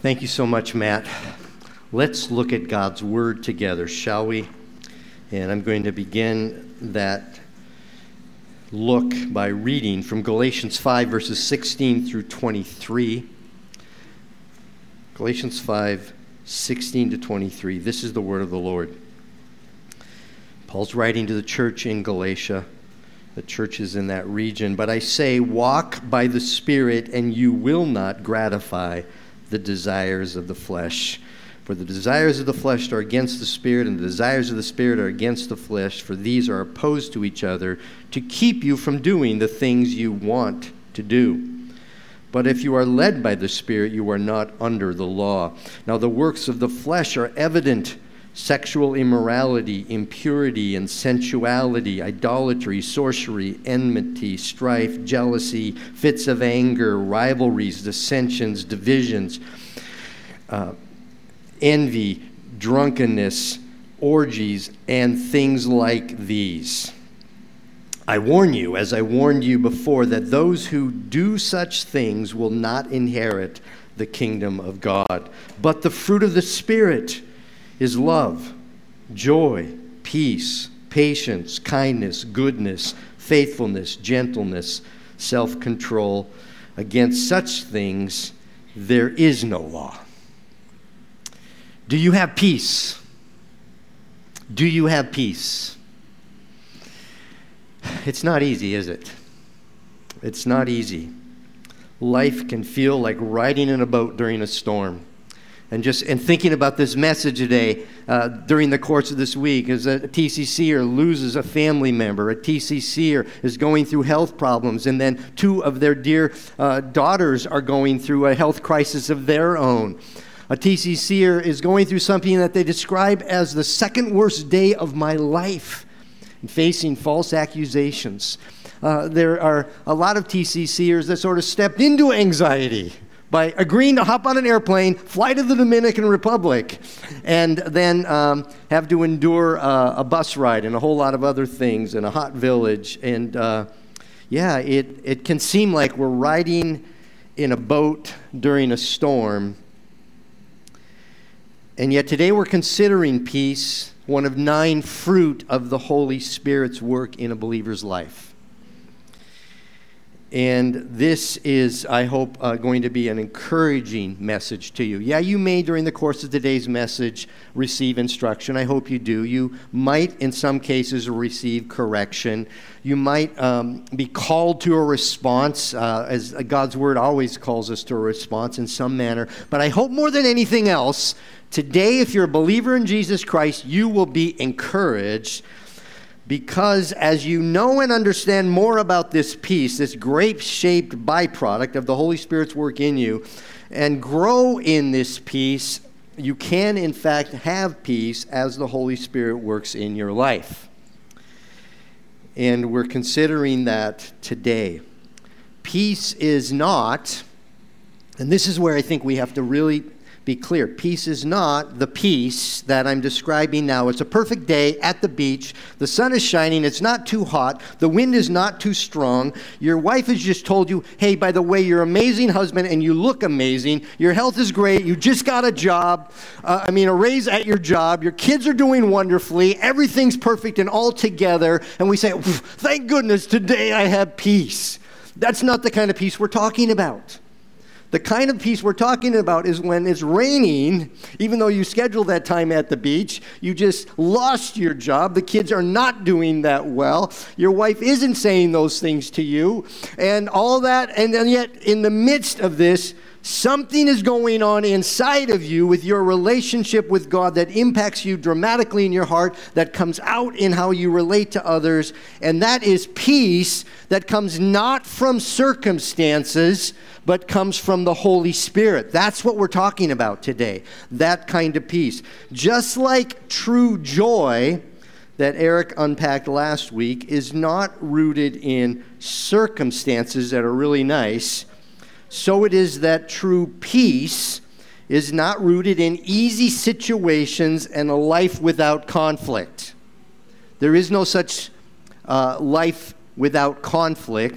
Thank you so much, Matt. Let's look at God's Word together, shall we? And I'm going to begin that look by reading from Galatians 5, verses 16 through 23. Galatians 5, 16 to 23. This is the word of the Lord. Paul's writing to the church in Galatia. The church is in that region. But I say, walk by the Spirit, and you will not gratify the desires of the flesh. For the desires of the flesh are against the Spirit, and the desires of the Spirit are against the flesh, for these are opposed to each other to keep you from doing the things you want to do. But if you are led by the Spirit, you are not under the law. Now the works of the flesh are evident: sexual immorality, impurity and sensuality, idolatry, sorcery, enmity, strife, jealousy, fits of anger, rivalries, dissensions, divisions, envy, drunkenness, orgies, and things like these. I warn you, as I warned you before, that those who do such things will not inherit the kingdom of God. But the fruit of the Spirit is love, joy, peace, patience, kindness, goodness, faithfulness, gentleness, self-control. Against such things there is no law. Do you have peace? Do you have peace? It's not easy, is it? It's not easy. Life can feel like riding in a boat during a storm. And thinking about this message today, during the course of this week, as a TCCer loses a family member, a TCCer is going through health problems, and then two of their dear daughters are going through a health crisis of their own. A TCCer is going through something that they describe as the second worst day of my life, and facing false accusations. There are a lot of TCCers that sort of stepped into anxiety by agreeing to hop on an airplane, fly to the Dominican Republic, and then have to endure a bus ride and a whole lot of other things in a hot village. And it can seem like we're riding in a boat during a storm. And yet today we're considering peace, one of 9 fruit of the Holy Spirit's work in a believer's life. And this is, I hope, going to be an encouraging message to you. Yeah, you may, during the course of today's message, receive instruction. I hope you do. You might, in some cases, receive correction. You might be called to a response, as God's Word always calls us to a response in some manner. But I hope more than anything else, today, if you're a believer in Jesus Christ, you will be encouraged, because as you know and understand more about this peace, this grape-shaped byproduct of the Holy Spirit's work in you, and grow in this peace, you can, in fact, have peace as the Holy Spirit works in your life. And we're considering that today. Peace is not, and this is where I think we have to really be clear. Peace is not the peace that I'm describing now. It's a perfect day at the beach. The sun is shining. It's not too hot. The wind is not too strong. Your wife has just told you, hey, by the way, you're an amazing husband and you look amazing. Your health is great. You just got a job. A raise at your job. Your kids are doing wonderfully. Everything's perfect and all together. And we say, thank goodness today I have peace. That's not the kind of peace we're talking about. The kind of peace we're talking about is when it's raining, even though you scheduled that time at the beach, you just lost your job, the kids are not doing that well, your wife isn't saying those things to you, and all that, and yet in the midst of this, something is going on inside of you with your relationship with God that impacts you dramatically in your heart, that comes out in how you relate to others, and that is peace that comes not from circumstances, but comes from the Holy Spirit. That's what we're talking about today, that kind of peace. Just like true joy that Eric unpacked last week is not rooted in circumstances that are really nice, so it is that true peace is not rooted in easy situations and a life without conflict. There is no such life without conflict.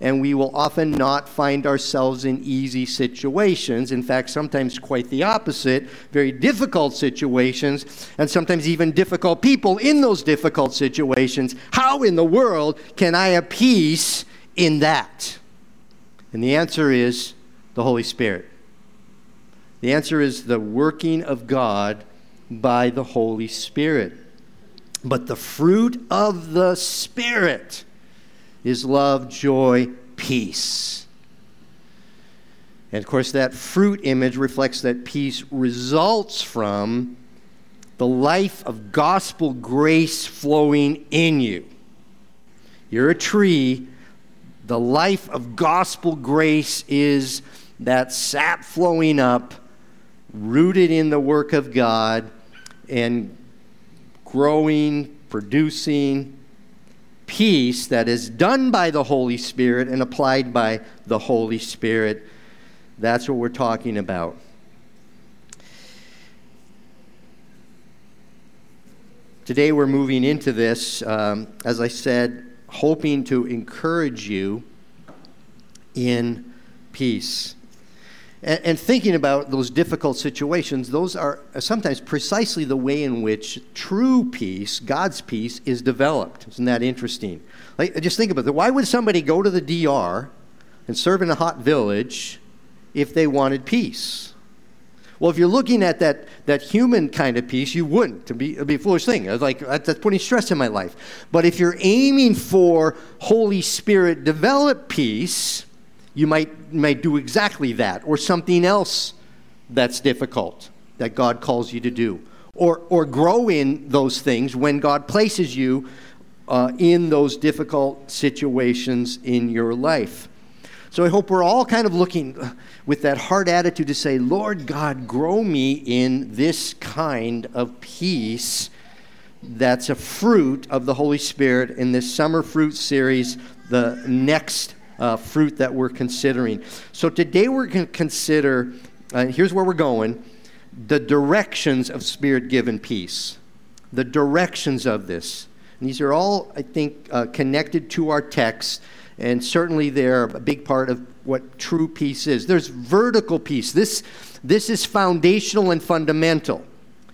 and we will often not find ourselves in easy situations. In fact, sometimes quite the opposite, very difficult situations, and sometimes even difficult people in those difficult situations. How in the world can I have peace in that? And the answer is the Holy Spirit. The answer is the working of God by the Holy Spirit. But the fruit of the Spirit is love, joy, peace. And of course, that fruit image reflects that peace results from the life of gospel grace flowing in you. You're a tree. The life of gospel grace is that sap flowing up, rooted in the work of God, and growing, producing peace that is done by the Holy Spirit and applied by the Holy Spirit. That's what we're talking about. Today we're moving into this, as I said, hoping to encourage you in peace. And thinking about those difficult situations, those are sometimes precisely the way in which true peace, God's peace, is developed. Isn't that interesting? Like, just think about it. Why would somebody go to the DR and serve in a hot village if they wanted peace? Well, if you're looking at that human kind of peace, you wouldn't. It'd be a foolish thing. It's like, that's putting stress in my life. But if you're aiming for Holy Spirit developed peace, you might do exactly that, or something else that's difficult that God calls you to do, or grow in those things when God places you in those difficult situations in your life. So I hope we're all kind of looking with that hard attitude to say, Lord God, grow me in this kind of peace that's a fruit of the Holy Spirit in this summer fruit series, the next fruit that we're considering. So today we're going to consider, here's where we're going, the directions of Spirit-given peace. The directions of this. And these are all, I think, connected to our text, and certainly they're a big part of what true peace is. There's vertical peace. This is foundational and fundamental.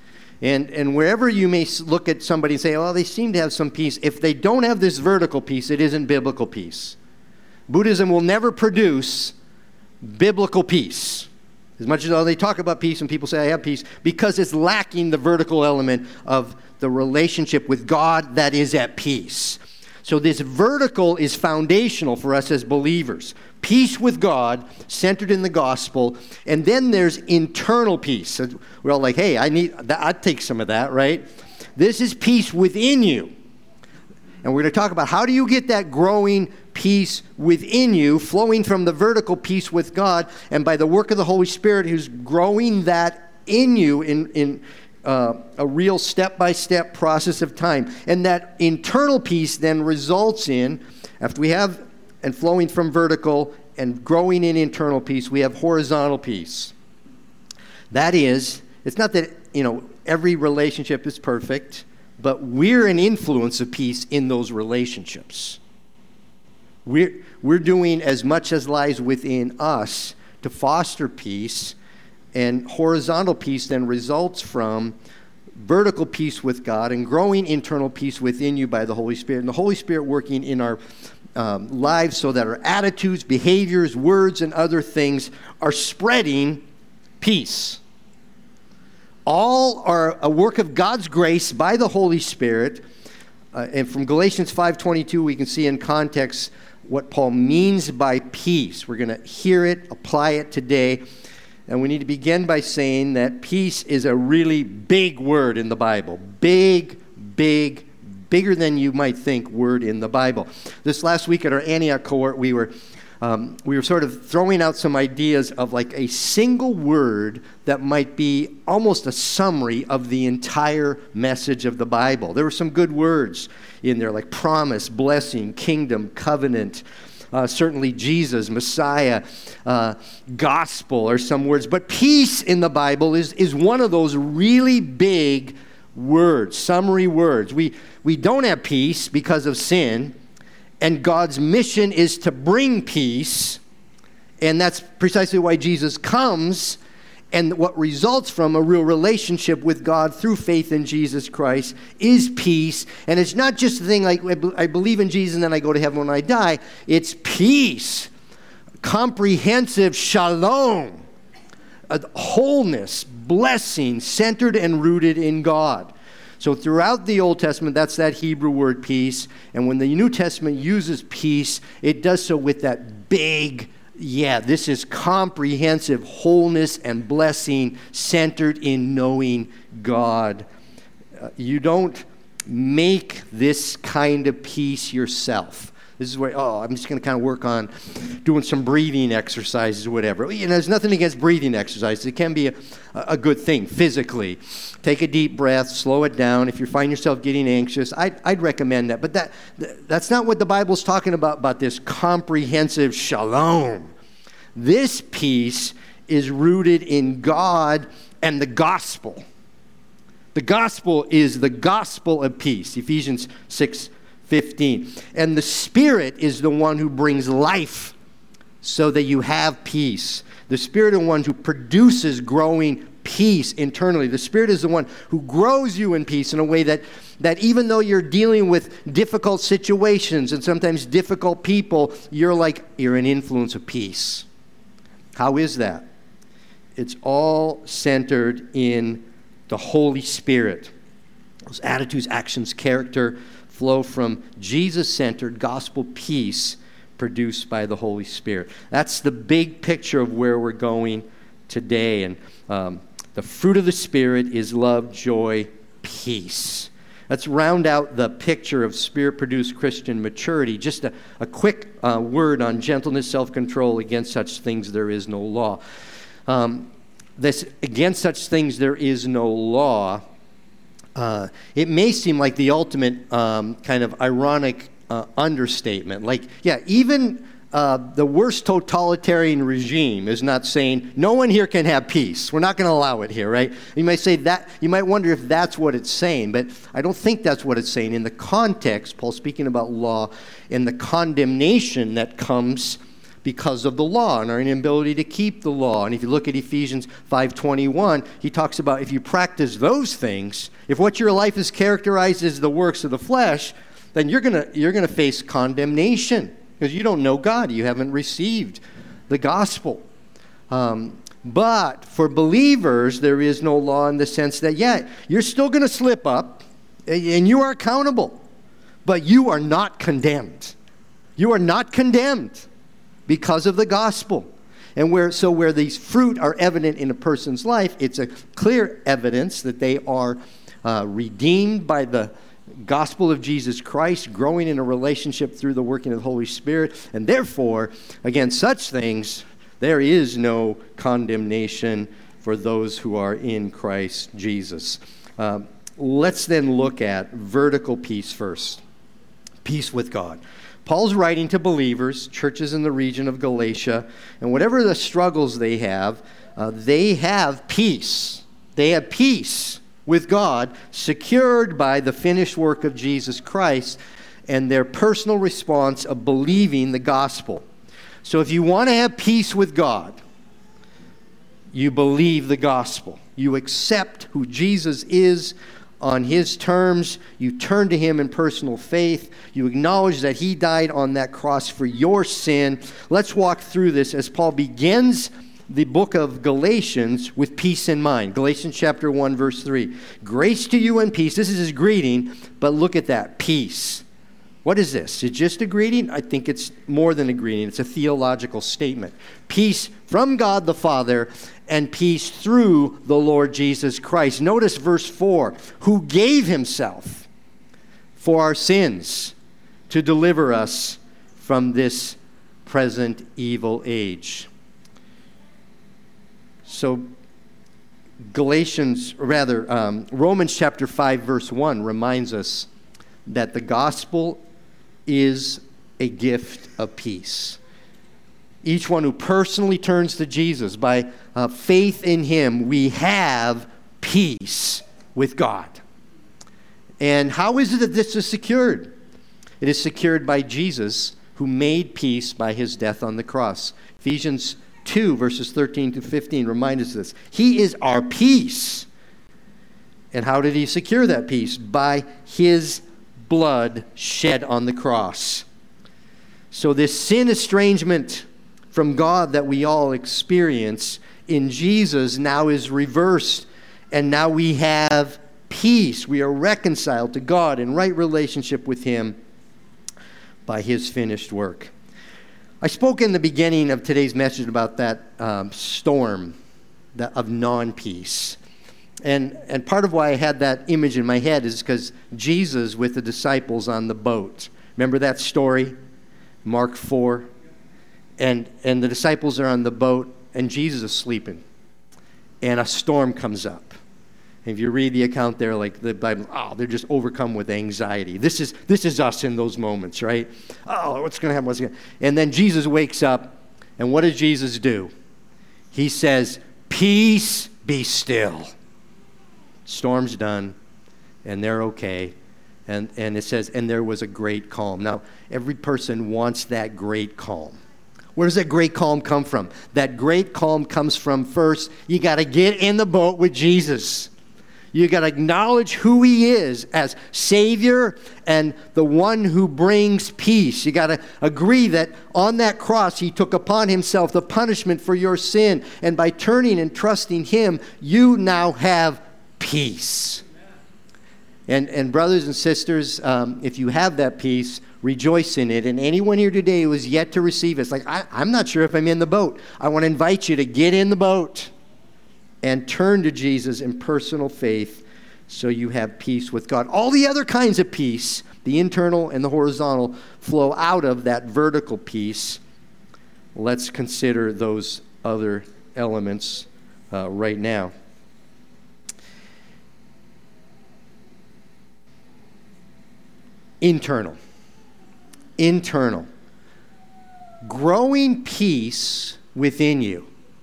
And wherever you may look at somebody and say, oh, they seem to have some peace, if they don't have this vertical peace, it isn't biblical peace. Buddhism will never produce biblical peace. As much as they talk about peace and people say, I have peace, because it's lacking the vertical element of the relationship with God that is at peace. So this vertical is foundational for us as believers. Peace with God, centered in the gospel, and then there's internal peace. We're all like, hey, I'd take some of that, right? This is peace within you. And we're going to talk about how do you get that growing peace within you, flowing from the vertical peace with God, and by the work of the Holy Spirit who's growing that in you in a real step-by-step process of time. And that internal peace then results in, after we have, and flowing from vertical and growing in internal peace, we have horizontal peace. That is, it's not that, every relationship is perfect, but we're an influence of peace in those relationships. We're doing as much as lies within us to foster peace, and horizontal peace then results from vertical peace with God and growing internal peace within you by the Holy Spirit. And the Holy Spirit working in our lives so that our attitudes, behaviors, words, and other things are spreading peace. All are a work of God's grace by the Holy Spirit. And from Galatians 5:22, we can see in context what Paul means by peace. We're going to hear it, apply it today. And we need to begin by saying that peace is a really big word in the Bible. Big, bigger than you might think word in the Bible. This last week at our Antioch cohort, we were sort of throwing out some ideas of like a single word that might be almost a summary of the entire message of the Bible. There were some good words in there like promise, blessing, kingdom, covenant, certainly Jesus, Messiah, gospel are some words. But peace in the Bible is one of those really big words, summary words. We don't have peace because of sin. And God's mission is to bring peace. And that's precisely why Jesus comes. And what results from a real relationship with God through faith in Jesus Christ is peace. And it's not just a thing like, I believe in Jesus and then I go to heaven when I die. It's peace. Comprehensive shalom. Wholeness, blessing, centered and rooted in God. So throughout the Old Testament, that's that Hebrew word peace. And when the New Testament uses peace, it does so with that big, this is comprehensive wholeness and blessing centered in knowing God. You don't make this kind of peace yourself. This is where, I'm just going to kind of work on doing some breathing exercises or whatever. There's nothing against breathing exercises. It can be a good thing physically. Take a deep breath, slow it down. If you find yourself getting anxious, I'd recommend that. But that's not what the Bible's talking about this comprehensive shalom. This peace is rooted in God and the gospel. The gospel is the gospel of peace. Ephesians 6:15. And the Spirit is the one who brings life so that you have peace. The Spirit is the one who produces growing peace internally. The Spirit is the one who grows you in peace in a way that even though you're dealing with difficult situations and sometimes difficult people, you're an influence of peace. How is that? It's all centered in the Holy Spirit. Those attitudes, actions, character flow from Jesus-centered gospel peace produced by the Holy Spirit. That's the big picture of where we're going today. And the fruit of the Spirit is love, joy, peace. Let's round out the picture of Spirit-produced Christian maturity. Just a quick word on gentleness, self-control. Against such things there is no law. Against such things there is no law. It may seem like the ultimate kind of ironic understatement. Even the worst totalitarian regime is not saying, no one here can have peace. We're not going to allow it here, right? You might say that. You might wonder if that's what it's saying, but I don't think that's what it's saying. In the context, Paul's speaking about law and the condemnation that comes because of the law and our inability to keep the law. And if you look at Ephesians 5:21, he talks about if you practice those things, if what your life is characterized as the works of the flesh, then you're gonna face condemnation because you don't know God. You haven't received the gospel. But for believers, there is no law in the sense that, you're still going to slip up and you are accountable, but you are not condemned. You are not condemned because of the gospel. And where these fruit are evident in a person's life, it's a clear evidence that they are redeemed by the gospel of Jesus Christ, growing in a relationship through the working of the Holy Spirit. And therefore, against such things, there is no condemnation for those who are in Christ Jesus. Let's then look at vertical peace first. Peace with God. Paul's writing to believers, churches in the region of Galatia, and whatever the struggles they have peace. They have peace with God, secured by the finished work of Jesus Christ and their personal response of believing the gospel. So if you want to have peace with God, you believe the gospel. You accept who Jesus is on his terms. You turn to him in personal faith. You acknowledge that he died on that cross for your sin. Let's walk through this as Paul begins the book of Galatians with peace in mind. Galatians chapter 1, verse 3. Grace to you and peace. This is his greeting, but look at that, peace. What is this? Is it just a greeting? I think it's more than a greeting. It's a theological statement. Peace from God the Father and peace through the Lord Jesus Christ. Notice verse 4. Who gave himself for our sins to deliver us from this present evil age. So Romans chapter 5, verse 1 reminds us that the gospel is a gift of peace. Each one who personally turns to Jesus by faith in him, we have peace with God. And how is it that this is secured? It is secured by Jesus, who made peace by his death on the cross. Ephesians 2, verses 13 to 15 remind us this. He is our peace. And how did he secure that peace? By his blood shed on the cross. So this sin estrangement from God that we all experience in Jesus now is reversed. And now we have peace. We are reconciled to God in right relationship with him by his finished work. I spoke in the beginning of today's message about that storm of non-peace. And part of why I had that image in my head is because Jesus with the disciples on the boat. Remember that story? Mark 4. And the disciples are on the boat, and Jesus is sleeping. And a storm comes up. And if you read the account there, like the Bible, they're just overcome with anxiety. This is us in those moments, right? Oh, what's going to happen? And then Jesus wakes up, and what does Jesus do? He says, "Peace, be still." Storm's done, and they're okay. And it says, and there was a great calm. Now, every person wants that great calm. Where does that great calm come from? That great calm comes from, first, you got to get in the boat with Jesus. You got to acknowledge who he is as Savior and the one who brings peace. You got to agree that on that cross, he took upon himself the punishment for your sin. And by turning and trusting him, you now have peace. And brothers and sisters, if you have that peace, rejoice in it. And anyone here today who is yet to receive it, it's like, I'm not sure if I'm in the boat. I want to invite you to get in the boat and turn to Jesus in personal faith so you have peace with God. All the other kinds of peace, the internal and the horizontal, flow out of that vertical peace. Let's consider those other elements right now. Internal. Growing peace within you.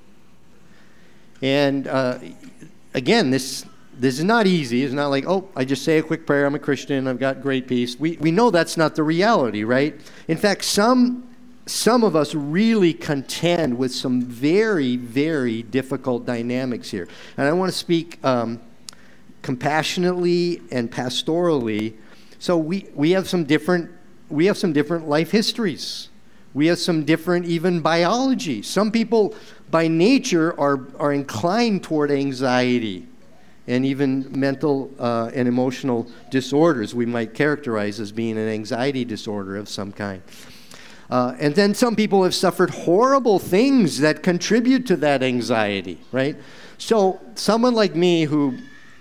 And again, this is not easy. It's not like, I just say a quick prayer, I'm a Christian, I've got great peace. We know that's not the reality, right? In fact, some of us really contend with some very, very difficult dynamics here. And I want to speak compassionately and pastorally. So we have some different life histories. We have some different even biology. Some people by nature are inclined toward anxiety and even mental and emotional disorders we might characterize as being an anxiety disorder of some kind. And then some people have suffered horrible things that contribute to that anxiety, right? So someone like me who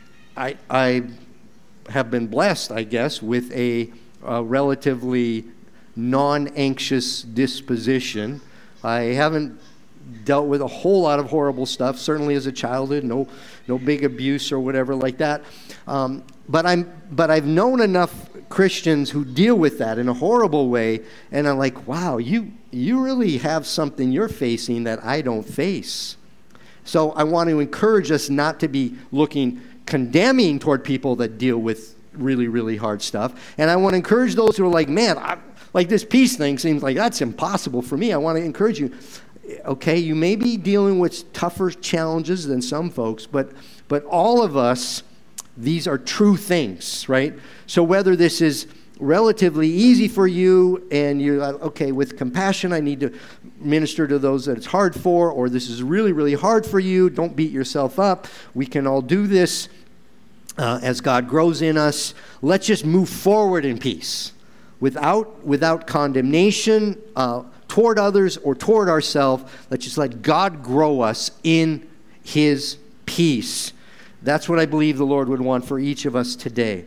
I have been blessed, I guess, with a relatively non-anxious disposition. I haven't dealt with a whole lot of horrible stuff, certainly as a childhood, no big abuse or whatever like that. But I've known enough Christians who deal with that in a horrible way, and I'm like, wow, you really have something you're facing that I don't face. So I want to encourage us not to be looking condemning toward people that deal with really, really hard stuff. And I want to encourage those who are like, man, like this peace thing seems like that's impossible for me. I want to encourage you. Okay, you may be dealing with tougher challenges than some folks, but all of us, these are true things, right? So whether this is relatively easy for you and you're like, okay, with compassion, I need to minister to those that it's hard for, or this is really, really hard for you, don't beat yourself up. We can all do this as God grows in us. Let's just move forward in peace without condemnation toward others or toward ourselves. Let's just let God grow us in his peace. That's what I believe the Lord would want for each of us today.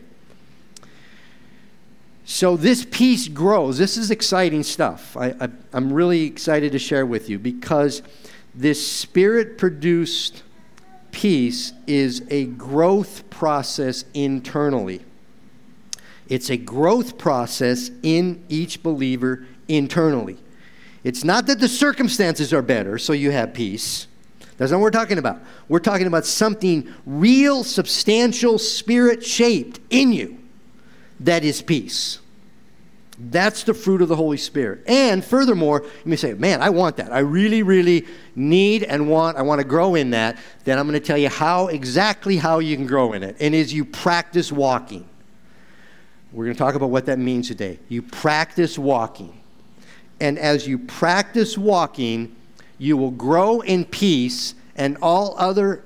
So this peace grows. This is exciting stuff. I'm really excited to share with you because this Spirit-produced peace is a growth process internally. It's a growth process in each believer internally. It's not that the circumstances are better, so you have peace. That's not what we're talking about. We're talking about something real, substantial, Spirit-shaped in you that is peace. That's the fruit of the Holy Spirit. And furthermore, you may say, man, I want that. I really, really need and want, I want to grow in that. Then I'm going to tell you exactly how you can grow in it. And as you practice walking. We're going to talk about what that means today. You practice walking. And as you practice walking, you will grow in peace and all other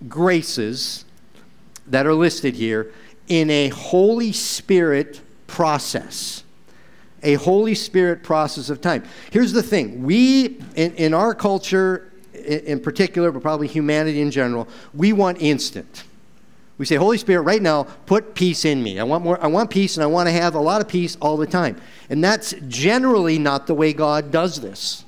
graces that are listed here in a Holy Spirit process. A Holy Spirit process of time. Here's the thing. We, in our culture in particular, but probably humanity in general, we want instant. We say, Holy Spirit, right now, put peace in me. I want peace, and I want to have a lot of peace all the time. And that's generally not the way God does this.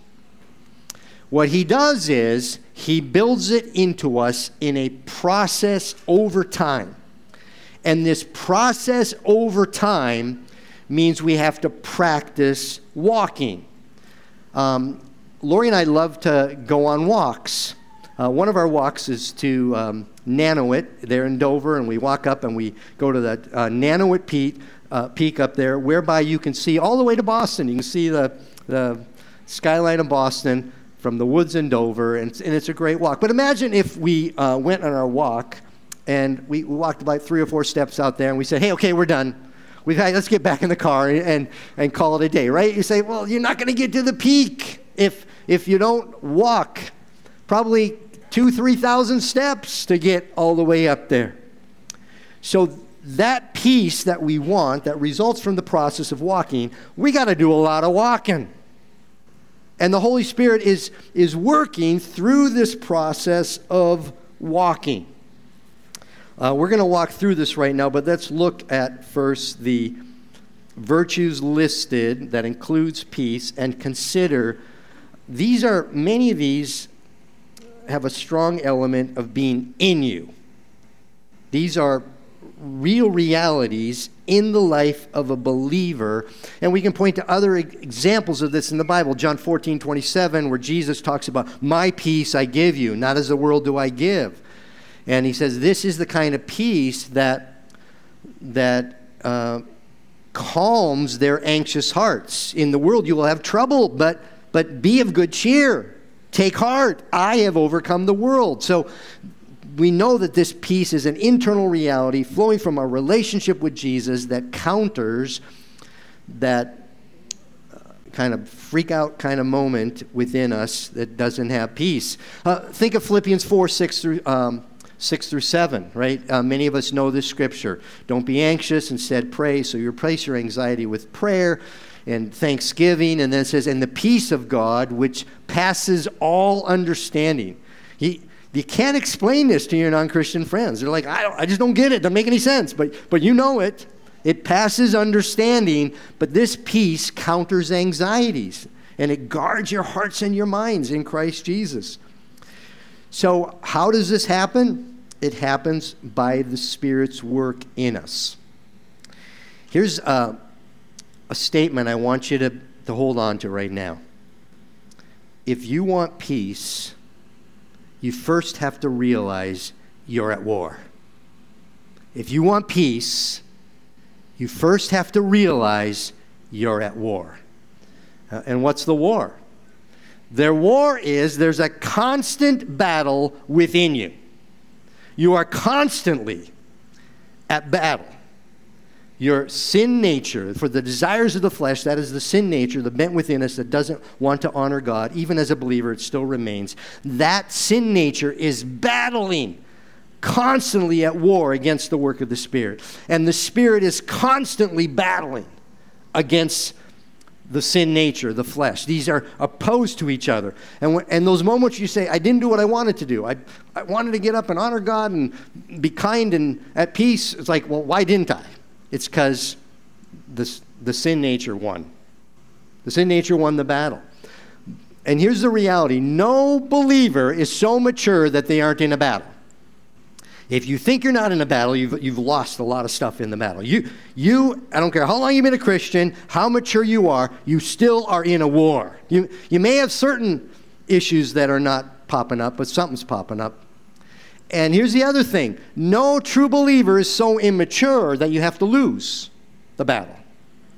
What he does is, he builds it into us in a process over time. And this process over time means we have to practice walking. Lori and I love to go on walks. One of our walks is to Nanowit there in Dover, and we walk up and we go to the Nanowit Peak up there, whereby you can see all the way to Boston. You can see the skyline of Boston from the woods in Dover, and it's a great walk. But imagine if we went on our walk, and we walked about 3 or 4 steps out there, and we said, hey, okay, we're done. Let's get back in the car and call it a day, right? You say, well, you're not going to get to the peak if you don't walk probably 2,000-3,000 steps to get all the way up there. So that peace that we want, that results from the process of walking, we got to do a lot of walking. And the Holy Spirit is working through this process of walking. We're going to walk through this right now, but let's look at first the virtues listed that includes peace and consider many of these have a strong element of being in you. These are real realities in the life of a believer, and we can point to other examples of this in the Bible. John 14:27, where Jesus talks about, my peace I give you, not as the world do I give. And he says, this is the kind of peace that calms their anxious hearts. In the world you will have trouble, but be of good cheer. Take heart. I have overcome the world. So we know that this peace is an internal reality flowing from our relationship with Jesus that counters that kind of freak out kind of moment within us that doesn't have peace. Think of Philippians 4, 6 through 7, right? Many of us know this scripture. Don't be anxious, instead pray. So you replace your anxiety with prayer and thanksgiving. And then it says, and the peace of God, which passes all understanding. You can't explain this to your non-Christian friends. They're like, I just don't get it. It doesn't make any sense. But you know it. It passes understanding. But this peace counters anxieties. And it guards your hearts and your minds in Christ Jesus. So how does this happen? It happens by the Spirit's work in us. Here's a statement I want you to hold on to right now. If you want peace, you first have to realize you're at war. If you want peace, you first have to realize you're at war. And what's the war? Their war is there's a constant battle within you. You are constantly at battle. Your sin nature, for the desires of the flesh, that is the sin nature, the bent within us that doesn't want to honor God, even as a believer, it still remains. That sin nature is battling, constantly at war against the work of the Spirit. And the Spirit is constantly battling against the sin nature, the flesh. These are opposed to each other. And those moments you say, I didn't do what I wanted to do. I wanted to get up and honor God and be kind and at peace. It's like, well, why didn't I? It's because the sin nature won. The sin nature won the battle. And here's the reality. No believer is so mature that they aren't in a battle. If you think you're not in a battle, you've lost a lot of stuff in the battle. You, I don't care how long you've been a Christian, how mature you are, you still are in a war. You may have certain issues that are not popping up, but something's popping up. And here's the other thing. No true believer is so immature that you have to lose the battle.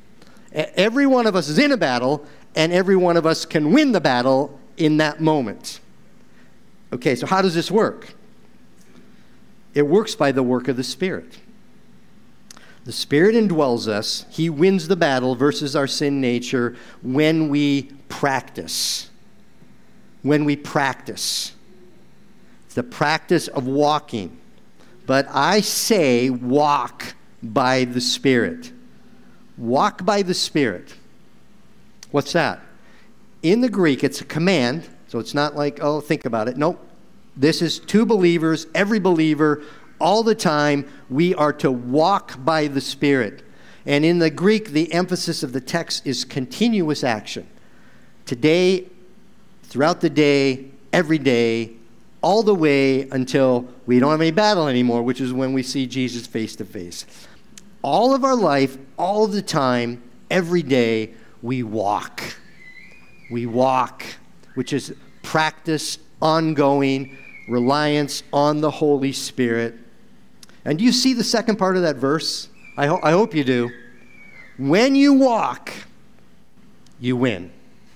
Every one of us is in a battle, and every one of us can win the battle in that moment. Okay, so how does this work? It works by the work of the Spirit. The Spirit indwells us. He wins the battle versus our sin nature when we practice. When we practice. It's the practice of walking. But I say walk by the Spirit. Walk by the Spirit. What's that? In the Greek, it's a command. So it's not like, oh, think about it. Nope. This is to believers, every believer, all the time. We are to walk by the Spirit. And in the Greek, the emphasis of the text is continuous action. Today, throughout the day, every day, all the way until we don't have any battle anymore, which is when we see Jesus face to face. All of our life, all the time, every day, we walk. We walk, which is practice, ongoing, reliance on the Holy Spirit. And do you see the second part of that verse? I hope you do. When you walk, you win.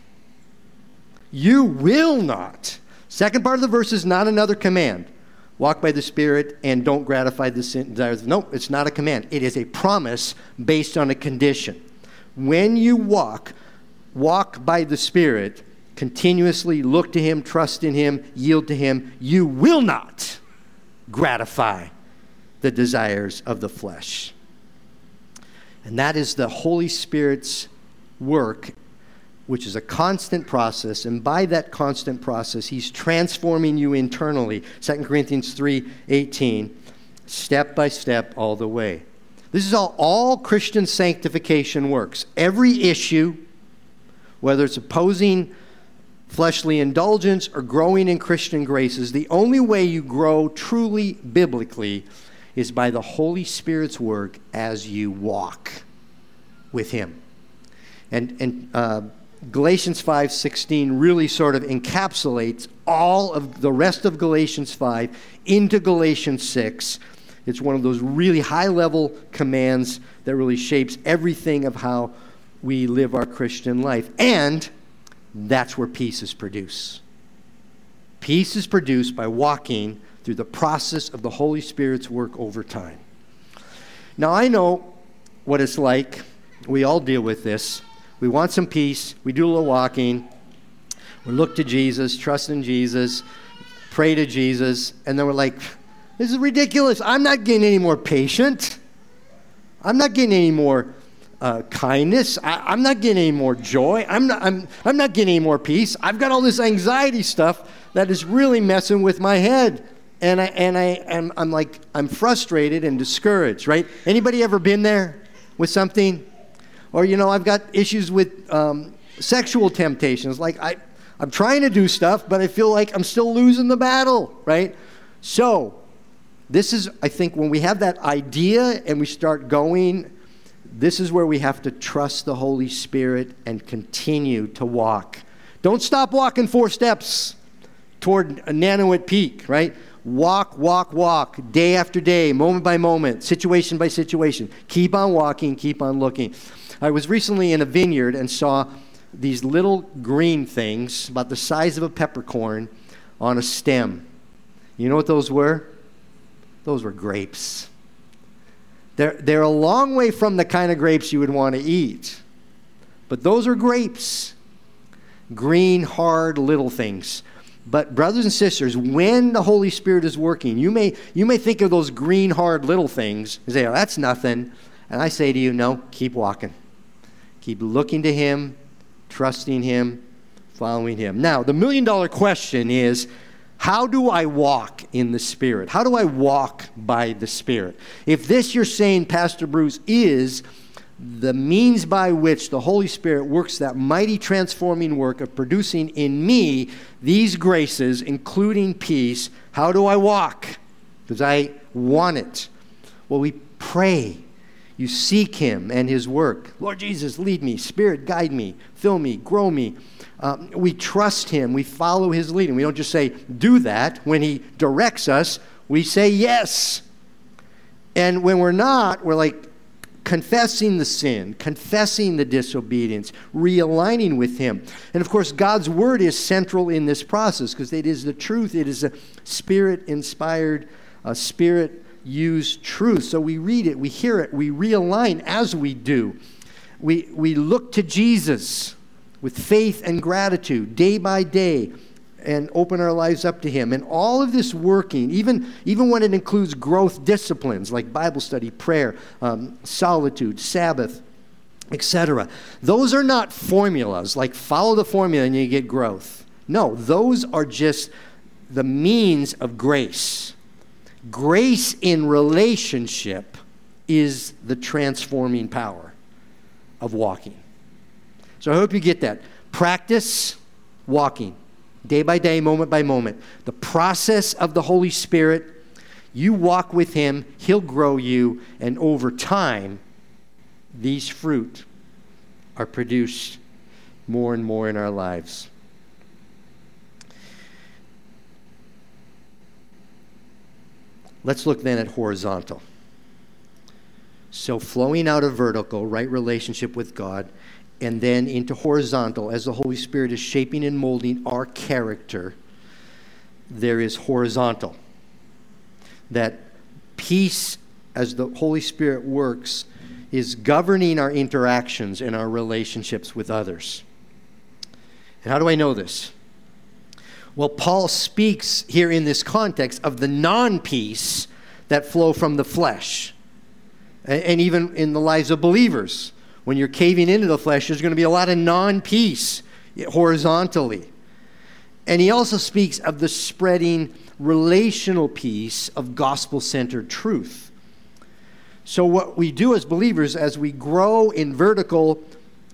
You will not. Second part of the verse is not another command. Walk by the Spirit and don't gratify the sin desires. No, it's not a command. It is a promise based on a condition. When you walk by the Spirit, continuously look to Him, trust in Him, yield to Him, you will not gratify the desires of the flesh. And that is the Holy Spirit's work, which is a constant process. And by that constant process, He's transforming you internally. 2 Corinthians 3:18, step by step all the way. This is how all Christian sanctification works. Every issue, whether it's opposing fleshly indulgence or growing in Christian graces, the only way you grow truly biblically is by the Holy Spirit's work as you walk with Him. And Galatians 5:16 really sort of encapsulates all of the rest of Galatians 5 into Galatians 6. It's one of those really high-level commands that really shapes everything of how we live our Christian life. And that's where peace is produced. Peace is produced by walking through the process of the Holy Spirit's work over time. Now, I know what it's like. We all deal with this. We want some peace. We do a little walking. We look to Jesus, trust in Jesus, pray to Jesus, and then we're like, this is ridiculous. I'm not getting any more patient. I'm not getting any more kindness. I'm not getting any more joy. I'm not getting any more peace. I've got all this anxiety stuff that is really messing with my head. And I'm frustrated and discouraged, right? Anybody ever been there with something? Or, I've got issues with sexual temptations. Like, I'm trying to do stuff, but I feel like I'm still losing the battle, right? So, this is, I think, when we have that idea and we start going, this is where we have to trust the Holy Spirit and continue to walk. Don't stop walking 4 steps toward a Nanuet Peak, right? Walk, walk, walk, day after day, moment by moment, situation by situation. Keep on walking, keep on looking. I was recently in a vineyard and saw these little green things about the size of a peppercorn on a stem. You know what those were? Those were grapes. They're a long way from the kind of grapes you would want to eat. But those are grapes. Green, hard, little things. But brothers and sisters, when the Holy Spirit is working, you may think of those green, hard, little things and say, oh, that's nothing. And I say to you, no, keep walking. Keep looking to Him, trusting Him, following Him. Now, the million-dollar question is, how do I walk in the Spirit? How do I walk by the Spirit? If this, you're saying, Pastor Bruce, is the means by which the Holy Spirit works that mighty transforming work of producing in me these graces, including peace, how do I walk? Because I want it. Well, we pray. You seek Him and His work. Lord Jesus, lead me. Spirit, guide me. Fill me. Grow me. We trust Him. We follow His leading. We don't just say, do that. When He directs us, we say yes. And when we're not, we're like, confessing the sin, confessing the disobedience, realigning with him. And of course, God's word is central in this process because it is the truth. It is a Spirit-inspired, Spirit-used truth. So we read it, we hear it, we realign as we do. We look to Jesus with faith and gratitude day by day and open our lives up to him. And all of this working, even when it includes growth disciplines like Bible study, prayer, solitude, Sabbath, etc. Those are not formulas, like follow the formula and you get growth. No, those are just the means of grace. Grace in relationship is the transforming power of walking. So I hope you get that. Practice walking, day by day, moment by moment. The process of the Holy Spirit, you walk with him, he'll grow you, and over time, these fruit are produced more and more in our lives. Let's look then at horizontal. So flowing out of vertical, right relationship with God, and then into horizontal, as the Holy Spirit is shaping and molding our character, there is horizontal. That peace, as the Holy Spirit works, is governing our interactions and our relationships with others. And how do I know this? Well, Paul speaks here in this context of the non-peace that flow from the flesh. And even in the lives of believers, when you're caving into the flesh, there's going to be a lot of non-peace horizontally. And he also speaks of the spreading relational peace of gospel-centered truth. So what we do as believers, as we grow in vertical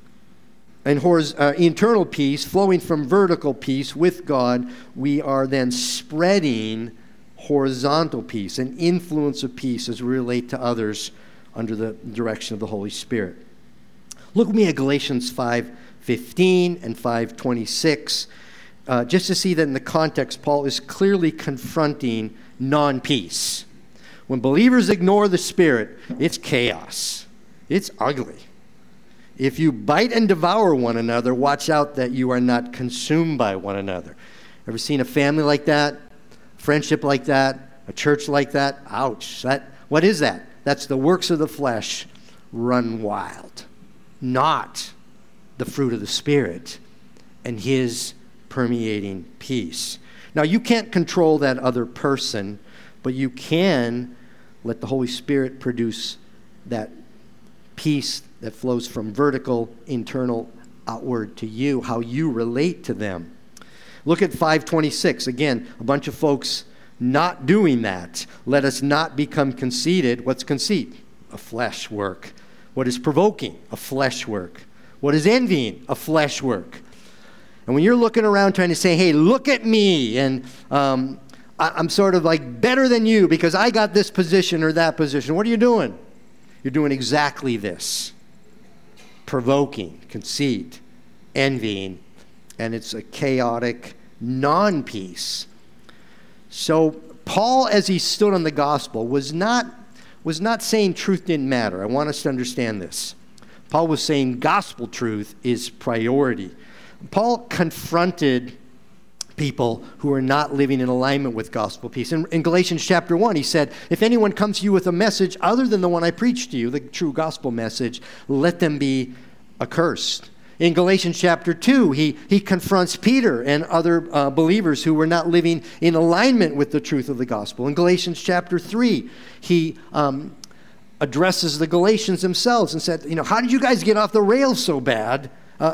and internal peace, flowing from vertical peace with God, we are then spreading horizontal peace, an influence of peace as we relate to others under the direction of the Holy Spirit. Look with me at Galatians 5:15 and 5:26, just to see that in the context, Paul is clearly confronting non-peace. When believers ignore the Spirit, it's chaos. It's ugly. If you bite and devour one another, watch out that you are not consumed by one another. Ever seen a family like that? Friendship like that? A church like that? Ouch. What is that? That's the works of the flesh run wild. Not the fruit of the Spirit and his permeating peace. Now, you can't control that other person, but you can let the Holy Spirit produce that peace that flows from vertical, internal, outward to you, how you relate to them. Look at 5:26. Again, a bunch of folks not doing that. Let us not become conceited. What's conceit? A flesh work. What is provoking? A flesh work. What is envying? A flesh work. And when you're looking around trying to say, hey, look at me, and I'm sort of like better than you because I got this position or that position, what are you doing? You're doing exactly this. Provoking, conceit, envying, and it's a chaotic non-peace. So Paul, as he stood on the gospel, was not saying truth didn't matter. I want us to understand this. Paul was saying gospel truth is priority. Paul confronted people who are not living in alignment with gospel peace. In Galatians chapter 1, he said, if anyone comes to you with a message other than the one I preached to you, the true gospel message, let them be accursed. In Galatians chapter 2, he confronts Peter and other believers who were not living in alignment with the truth of the gospel. In Galatians chapter 3, he addresses the Galatians themselves and said, how did you guys get off the rails so bad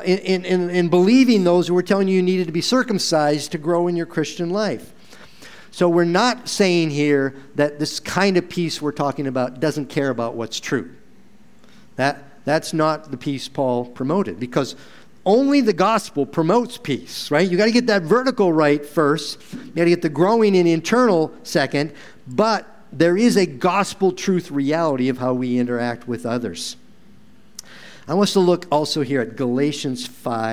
in believing those who were telling you needed to be circumcised to grow in your Christian life? So we're not saying here that this kind of peace we're talking about doesn't care about what's true. That's not the peace Paul promoted, because only the gospel promotes peace, right? You got to get that vertical right first. You got to get the growing in internal second. But there is a gospel truth reality of how we interact with others. I want us to look also here at Galatians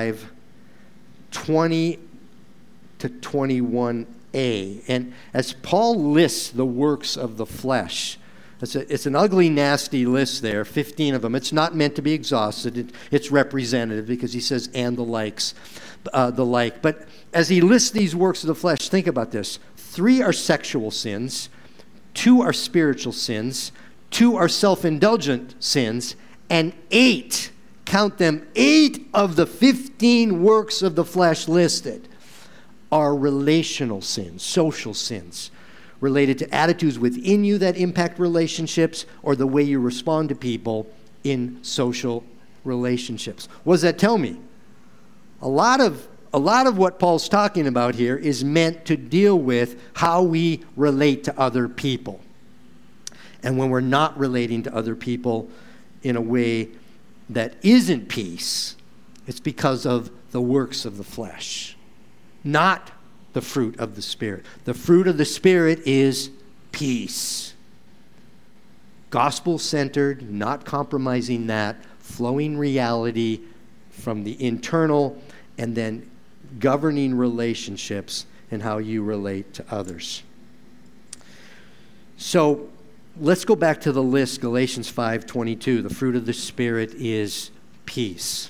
5:20 to 21a. And as Paul lists the works of the flesh, It's an ugly, nasty list there, 15 of them. It's not meant to be exhausted. It's representative because he says, and the like. But as he lists these works of the flesh, think about this. 3 are sexual sins, 2 are spiritual sins, 2 are self-indulgent sins, and 8, count them, 8 of the 15 works of the flesh listed are relational sins, social sins, related to attitudes within you that impact relationships or the way you respond to people in social relationships. What does that tell me? A lot of what Paul's talking about here is meant to deal with how we relate to other people. And when we're not relating to other people in a way that isn't peace, it's because of the works of the flesh, not the fruit of the Spirit. The fruit of the Spirit is peace. Gospel-centered, not compromising that, flowing reality from the internal, and then governing relationships and how you relate to others. So let's go back to the list, Galatians 5:22. The fruit of the Spirit is peace.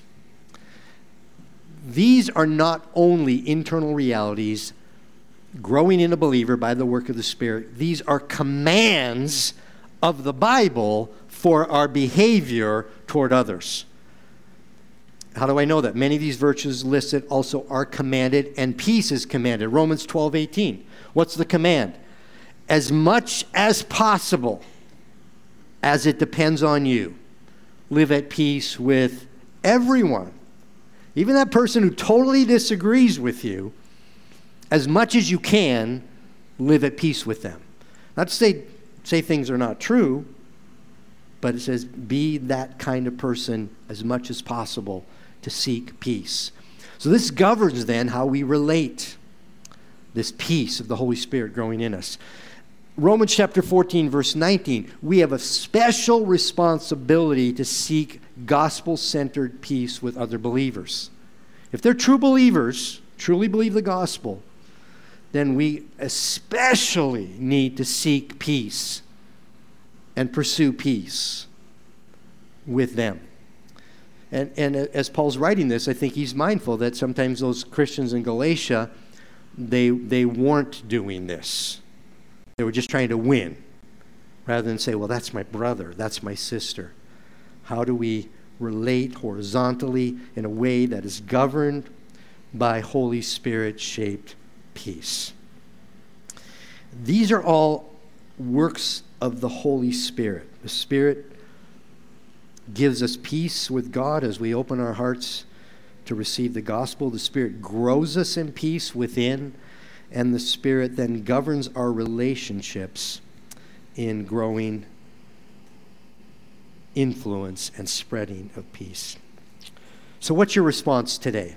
These are not only internal realities growing in a believer by the work of the Spirit. These are commands of the Bible for our behavior toward others. How do I know that? Many of these virtues listed also are commanded, and peace is commanded. Romans 12:18. What's the command? As much as possible, as it depends on you, live at peace with everyone. Even that person who totally disagrees with you, as much as you can, live at peace with them. Not to say things are not true, but it says be that kind of person as much as possible to seek peace. So this governs then how we relate, this peace of the Holy Spirit growing in us. Romans chapter 14, verse 19, we have a special responsibility to seek gospel-centered peace with other believers. If they're true believers, truly believe the gospel, then we especially need to seek peace and pursue peace with them. And as Paul's writing this, I think he's mindful that sometimes those Christians in Galatia, they weren't doing this. They were just trying to win, rather than say, well, that's my brother, that's my sister. How do we relate horizontally in a way that is governed by Holy Spirit-shaped peace? These are all works of the Holy Spirit. The Spirit gives us peace with God as we open our hearts to receive the gospel. The Spirit grows us in peace within, and the Spirit then governs our relationships in growing influence and spreading of peace. So what's your response today?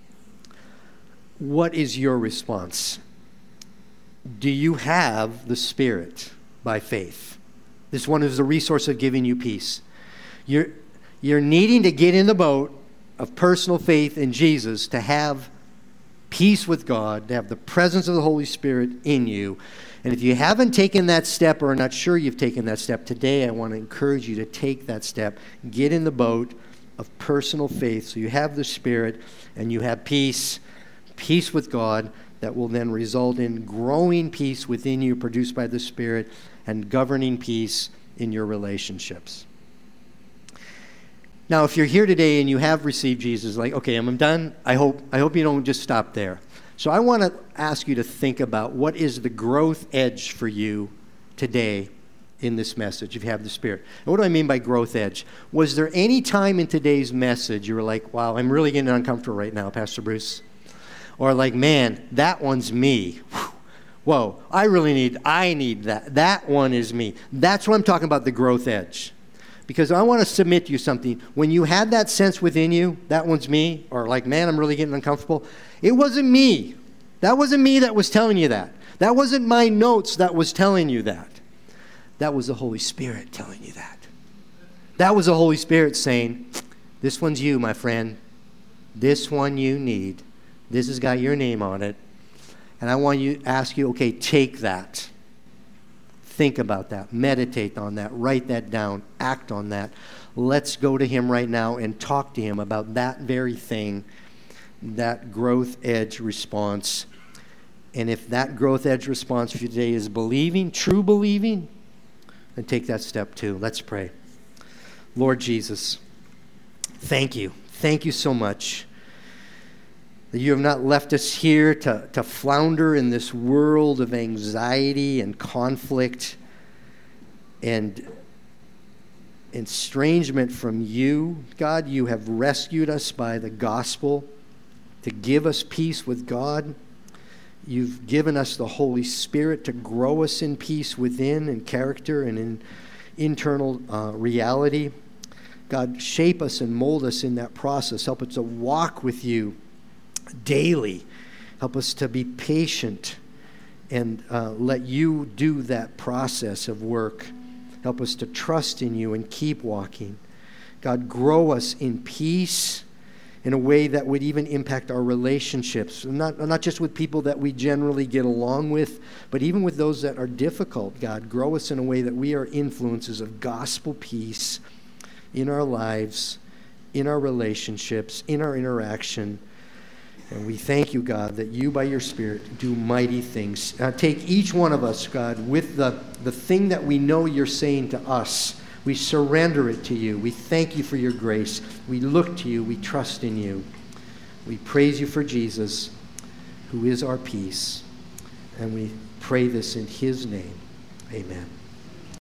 What is your response? Do you have the Spirit by faith? This one is the resource of giving you peace. You're needing to get in the boat of personal faith in Jesus to have peace with God, to have the presence of the Holy Spirit in you. And if you haven't taken that step or are not sure you've taken that step, today I want to encourage you to take that step. Get in the boat of personal faith so you have the Spirit and you have peace with God that will then result in growing peace within you produced by the Spirit and governing peace in your relationships. Now, if you're here today and you have received Jesus, like, okay, I'm done. I hope you don't just stop there. So I want to ask you to think about what is the growth edge for you today in this message, if you have the Spirit. And what do I mean by growth edge? Was there any time in today's message you were like, wow, I'm really getting uncomfortable right now, Pastor Bruce? Or like, man, that one's me. Whoa, I need that. That one is me. That's what I'm talking about, the growth edge. Because I want to submit to you something. When you had that sense within you, that one's me, or like, man, I'm really getting uncomfortable, it wasn't me. That wasn't me that was telling you that. That wasn't my notes that was telling you that. That was the Holy Spirit telling you that. That was the Holy Spirit saying, this one's you, my friend. This one you need. This has got your name on it. And I want to ask you, okay, take that. Think about that. Meditate on that. Write that down. Act on that. Let's go to him right now and talk to him about that very thing, that growth edge response. And if that growth edge response for you today is believing, true believing, then take that step too. Let's pray. Lord Jesus, thank you. Thank you so much that you have not left us here to flounder in this world of anxiety and conflict and estrangement from you. God, you have rescued us by the gospel to give us peace with God. You've given us the Holy Spirit to grow us in peace within, in character and in internal reality. God, shape us and mold us in that process. Help us to walk with you daily. Help us to be patient and let you do that process of work. Help us to trust in you and keep walking. God, grow us in peace in a way that would even impact our relationships, not just with people that we generally get along with, but even with those that are difficult. God, grow us in a way that we are influences of gospel peace in our lives, in our relationships, in our interaction. And we thank you, God, that you, by your Spirit, do mighty things. Take each one of us, God, with the thing that we know you're saying to us. We surrender it to you. We thank you for your grace. We look to you. We trust in you. We praise you for Jesus, who is our peace. And we pray this in his name. Amen.